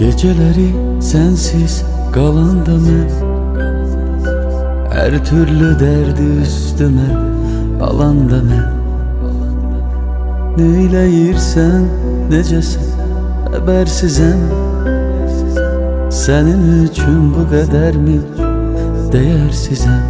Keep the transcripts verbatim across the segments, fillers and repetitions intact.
Geceleri sensiz qalanda mən, hər türlü dərdi üstümə alanda mən. Neyləyirsən, necəsən, xəbərsizəm. Sənin üçün bu qədərmi dəyərsizəm.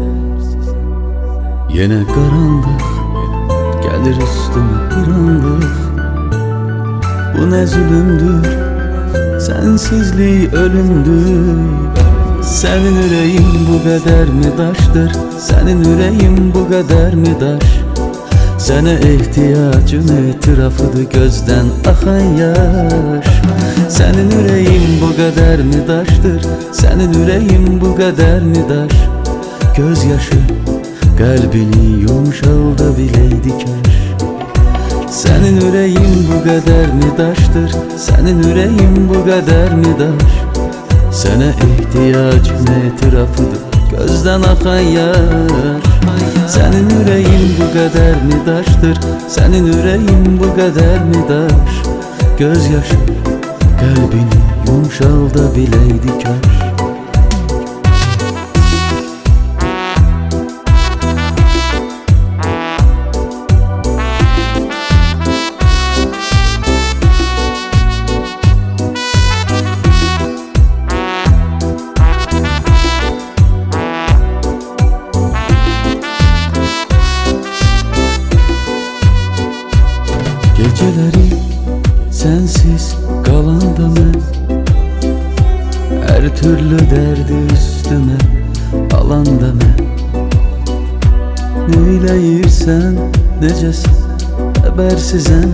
Yenə qaranlıq gəlir üstümə qaranlıq. Bu nə zülümdür, sensizlik ölümdür. Sənin ürəyin bu qədər mi daşdır? Sənin ürəyin bu qədər mi daş? Sənə ehtiyacım etirafıdır gözdən axan yaş. Sənin ürəyin bu qədər mi daşdır? Sənin ürəyin bu qədər mi daş? Göz yaşı qəlbini yumşalda biləydi kaş. Sənin ürəyin bu qədər mi daşdır? Sənin ürəyin bu qədər mi daş? Sənə ehtiyacım etirafıdır gözdən axan yaş. Sənin ürəyin bu qədər mi daşdır? Sənin ürəyin bu qədər mi daş? Göz yaşı qəlbini yumşalda biləydi kaş. Geceleri sensiz qalanda mən, hər türlü dərdi üstümə alanda mən. Neyləyirsən, necəsən, xəbərsizəm.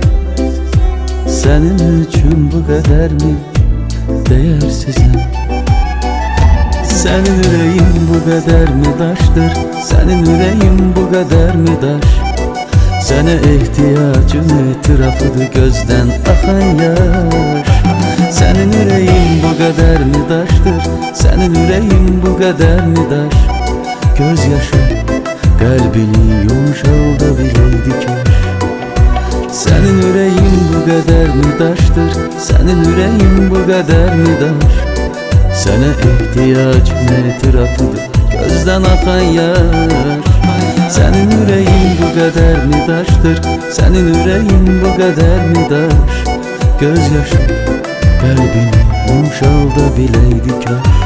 Sənin üçün bu qədərmi dəyərsizəm. Sənin ürəyin bu qədər mi daşdır? Sənin ürəyin bu qədər mi daş? Sənə ehtiyacım etirafıdır gözdən axan yaş. Sənin ürəyin bu qədər mi daşdır? Sənin ürəyin bu qədər mi daş? Göz yaşı qəlbini yumşalda biləydi kaş. Sənin ürəyin bu qədər mi daşdır? Sənin ürəyin bu qədər mi daş? Sənə ehtiyacım etirafıdır gözdən axan yaş. Sənin ürəyin bu qədər mi daşdır? Sənin ürəyin bu qədər mi daş? Göz yaşı qəlbini yumşalda biləydi kaş.